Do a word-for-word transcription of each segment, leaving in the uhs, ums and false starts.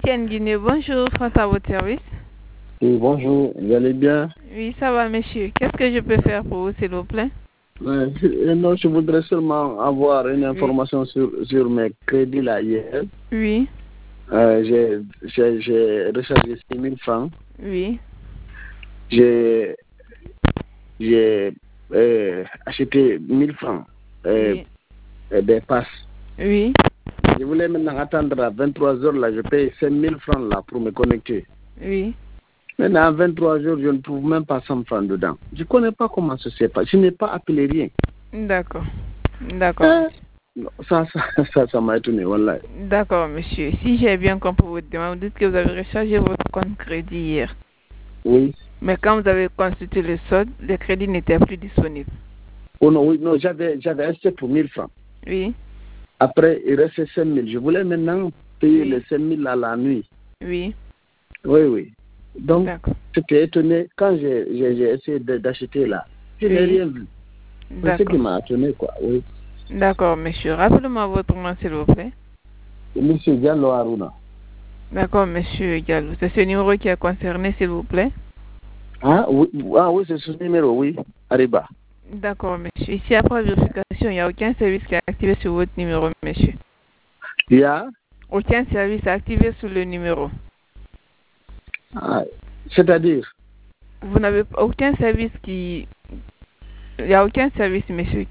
Ken Guinée, bonjour, France à votre service. Oui, bonjour, vous allez bien? Oui, ça va, monsieur. Qu'est-ce que je peux faire pour vous, s'il vous plaît? Ouais, je- non, je voudrais seulement avoir une Oui. information sur, sur mes crédits là hier. Oui, Euh, j'ai, j'ai, j'ai rechargé six mille francs. oui, J'ai, j'ai euh, acheté mille francs euh, oui, euh, des passes. oui. Je voulais maintenant attendre à vingt-trois heures là, je paye cinq mille francs là pour me connecter. Oui. Maintenant, à vingt-trois heures, je ne trouve même pas cent francs dedans. Je ne connais pas comment ça se passe. Je n'ai pas appelé rien. D'accord. D'accord. Euh, non, ça, ça, ça, ça m'a étonné, voilà. D'accord, monsieur. Si j'ai bien compris votre demande, vous dites que vous avez rechargé votre compte crédit hier. Oui. Mais quand vous avez consulté le solde, le crédit n'était plus disponible. Oh non, oui, non, j'avais, j'avais acheté pour mille francs. Oui. Après, il restait cinq mille. Je voulais maintenant payer Oui. les cinq mille à la nuit. Oui. Oui, oui. Donc, D'accord. j'étais étonné. Quand j'ai, j'ai, j'ai essayé de- d'acheter là, je n'ai Oui. rien vu. C'est ce qui D'accord. m'a étonné, quoi. Oui. D'accord, monsieur. Rappelez-moi votre nom, s'il vous plaît. Monsieur Diallo Aruna. D'accord, monsieur Diallo. C'est ce numéro qui est concerné, s'il vous plaît. Ah oui, ah, oui c'est ce numéro, oui. Arriba. D'accord, monsieur. Ici, après vérification, il n'y a aucun service qui est activé sur votre numéro, monsieur. Il y a Aucun service activé sur le numéro. ah, c'est-à-dire Vous n'avez aucun service qui... Il n'y a aucun service, monsieur.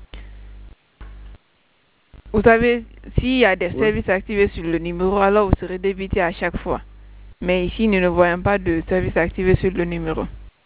Vous savez, s'il y a des oui. services activés sur le numéro, alors vous serez débité à chaque fois. Mais ici, nous ne voyons pas de service activé sur le numéro.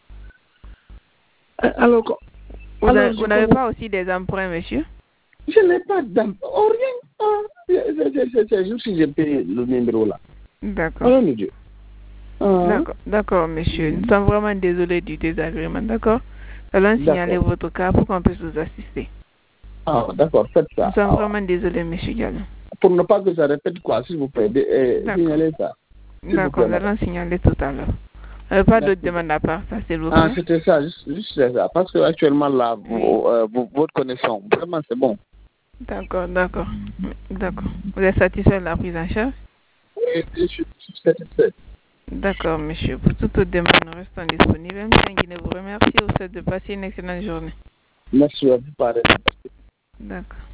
Alors, co- Vous alors a- je vous n'avez connais- pas aussi des emprunts, monsieur? je n'ai pas d'emploi. Oh, rien. Ah, c'est, c'est, c'est, c'est juste si j'ai payé le numéro là. D'accord. Oh mon Dieu. Ah, D'accord, d'accord, monsieur. Nous sommes vraiment désolés du désagrément, d'accord? Allons signaler d'accord. votre cas pour qu'on puisse vous assister. Ah, d'accord, faites Nous ça. sommes Ah, vraiment désolés, monsieur Gallo. pour ne pas que ça répète quoi, s'il vous plaît, de- euh, D'accord. signalez ça. S'il vous D'accord, plaît, nous madame. allons signaler tout à l'heure. Vous n'avez pas Merci. d'autres demandes à part ça, s'il vous Ah, plaît? c'était ça, juste, juste ça. Parce que actuellement là, Oui. vos, euh, vos- votre connexion, vraiment c'est bon. D'accord, d'accord. D'accord. Vous êtes satisfait de la prise en charge? Oui, je suis je suis satisfait. D'accord, monsieur. Pour toute autre demande, nous restons disponibles. M. Guinée vous remercie. Vous souhaite de passer une excellente journée. Merci à vous, pareil. D'accord.